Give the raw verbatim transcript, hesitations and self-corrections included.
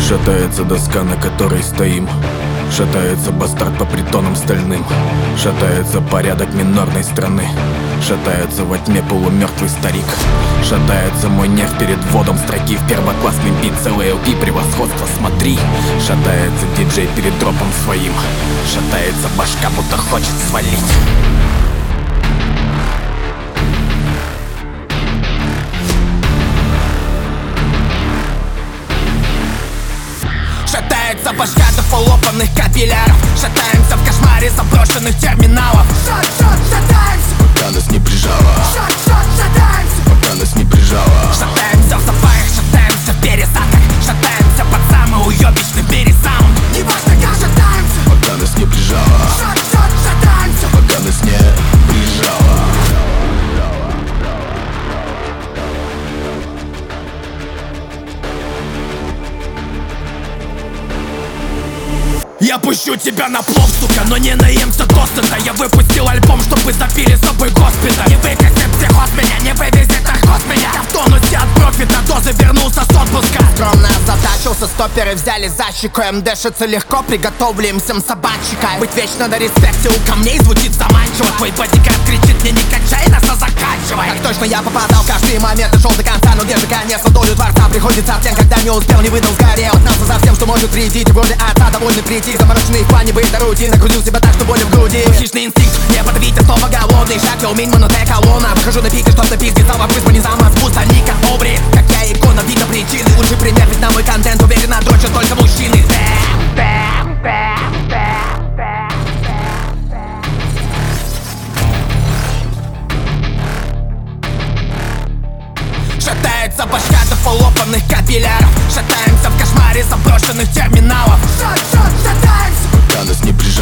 Шатается доска, на которой стоим. Шатается бастард по притонам стальным. Шатается порядок минорной страны. Шатается во тьме полумертвый старик. Шатается мой нерв перед вводом строки в первоклассный бит, целый эл пи, превосходство, смотри. Шатается диджей перед дропом своим. Шатается башка, будто хочет свалить. Шатается башка до полопанных капилляров. Шатаемся в кошмаре заброшенных терминалов. Шат, шат, шатаемся, пока нас не прижало. Шат, шат, шатаемся, пока нас не прижало. Шатаемся в запаях, шатаемся в пересадках. Шатаемся под самый уёбищный пересаунд. Неважно как шатаемся, пока нас не прижало. Шат, шат, шатаемся, пока нас не прижало. Я пущу тебя на плов, сука, но не наемся досыта. Я выпустил альбом, чтобы запили с собой госпиталь. Не выкосит психоз меня, не вывезет наркоз меня. Я в тонусе от профита, дозы вернулся с отпуска. Скромно затачился, стоперы взяли за щеку. Им дышится легко, приготовлю им всем собачика. Быть вечно на респекте у камней звучит заманчиво. Твой бодикард кричит мне: не качай нас, а заканчивай. Как точно я попадал в каждый момент и шел до конца. Но где же конец, на долю дворца приходится в день, когда не успел, не выдал, сгорел. Отнался за всем, что может вредить, вроде отца довольно прийти. Замороченный в плане быта рутин. Накрутил себя так, что боль в груди. Хищный инстинкт, не подавить, а снова голодный. Шаг, я умень, монотек, колонна. Выхожу на пик, и чтоб напить, зал вопрос, не сам разбуста. Ника Обри, как я икона, видно причины. Лучший пример, ведь на мой контент уверенно дрочат только мужчины. Бэм, бэм, бэм, бэм, бэм, бэм. Шатается башка до полопанных капилляров. Шатаемся в кошмаре заброшенных терминалов. Шат, шат, шатаемся, пока нас не прижало.